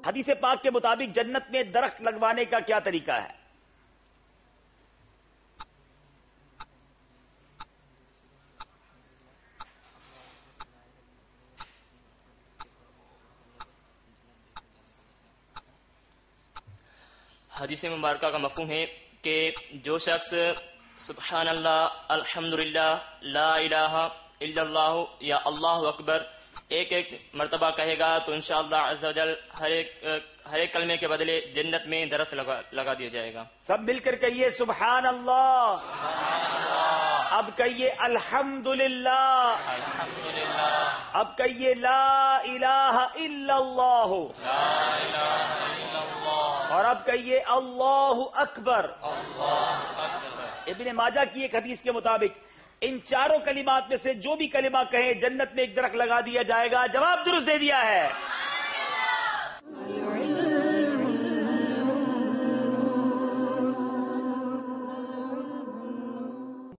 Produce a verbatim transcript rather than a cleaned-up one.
حدیث پاک کے مطابق جنت میں درخت لگوانے کا کیا طریقہ ہے؟ حدیث مبارکہ کا مفہوم ہے کہ جو شخص سبحان اللہ، الحمدللہ، لا الہ الا اللہ یا اللہ اکبر ایک ایک مرتبہ کہے گا تو انشاءاللہ عز و جل ہر ایک ہر ایک کلمے کے بدلے جنت میں درخت لگا لگا دیا جائے گا. سب مل کر کہیے سبحان اللہ. اب کہیے الحمدللہ. اب کہیے لا الہ الا اللہ. اور اب کہیے اللہ اکبر. ابن ماجہ کی ایک حدیث کے مطابق ان چاروں کلمات میں سے جو بھی کلمہ کہیں جنت میں ایک درخت لگا دیا جائے گا. جواب درست دے دیا ہے.